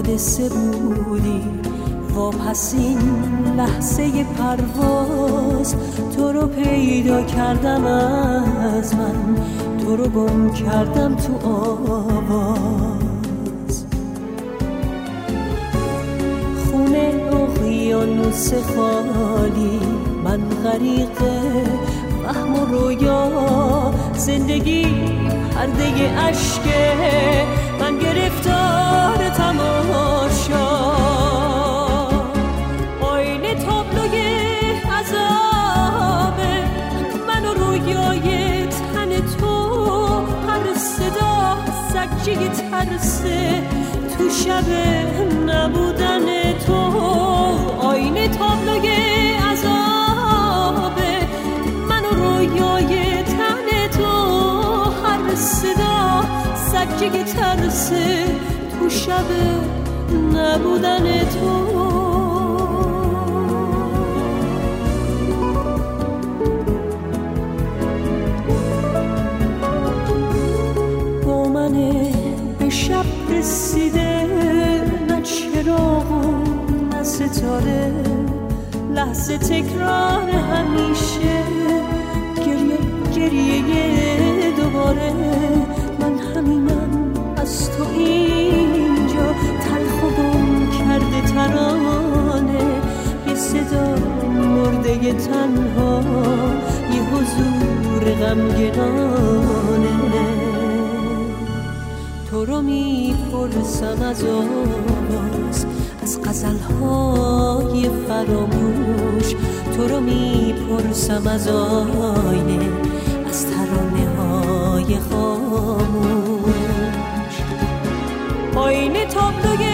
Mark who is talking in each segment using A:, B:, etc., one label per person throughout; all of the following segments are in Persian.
A: حادثه بودی، واپس این لحظه پرواز تو رو پیدا کردم، از من تو رو گم کردم تو آواز. خونه اقیانوس خالی، من غریق وهم و رویا، زندگی پرده اشکه، من گرفتار تماشا. آینه تابلوی عذابه، من و رویای تن تو، هر صدا سکجه ترسه تو شب نبودن تو. آینه تابلوی عذابه، من و رویای تن تو، هر صدا سکجه ترسه تو شب نبودن تو. با من به شب رسیده، نه چراغ و نه ستاره، لحظه تکرار همیشه، گریه گریه دوباره. من همینم از تو اینجا، تلخ و گم کرده ترانه، یه صدا مرده تنها، یه حضور غمگنانه. تو رو میپرسم از آواز، از غزلهای فراموش، تو رو میپرسم از آینه، از ترانه های خاموش. آینه تابلوی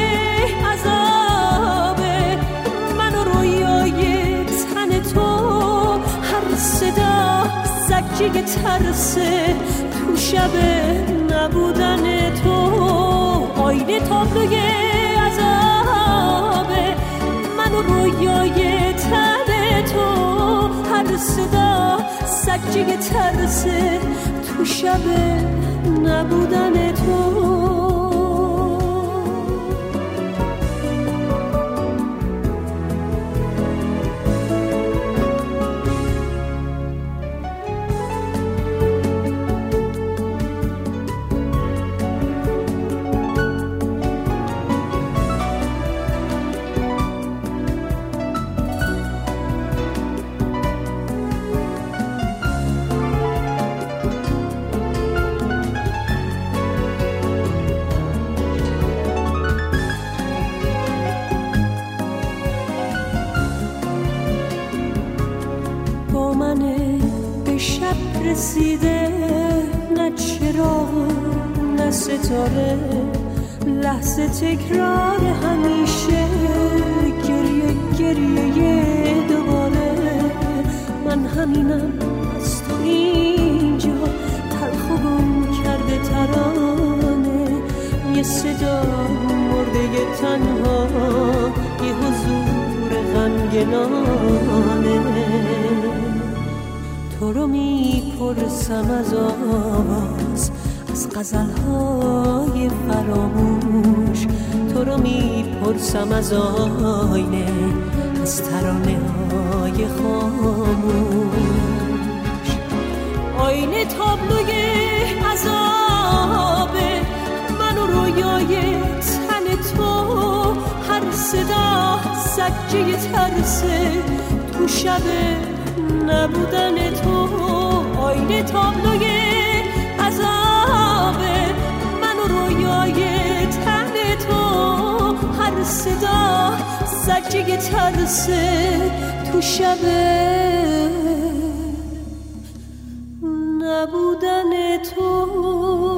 A: عذابه، من و رویای تن تو، هر صدا سکجه ترسه تو شب نبودن تو. آینه تابلوی عذابه، من و رویای تن تو، هر صدا سکجه ترسه تو شب نبودن تو. رسیده، نه چراغ نه ستاره، لحظه تکرار همیشه، گریه گریه دوباره. من همینم از تو اینجا، تلخ و گم کرده ترانه، یه صدا مرده تنها، یه حضور غمگنانه. تو رو میپرسم از آواز، از غزلهای فراموش، تو رو میپرسم از آینه، از ترانه های خاموش. آینه تابلوی عذابه، من و رویای تن تو، هر صدا سکجه ترسه تو شب نبودن تو. آینه تابلوی عذابه، من و رویای تن تو، هر صدا سکجه ترسه تو شب نبودن تو.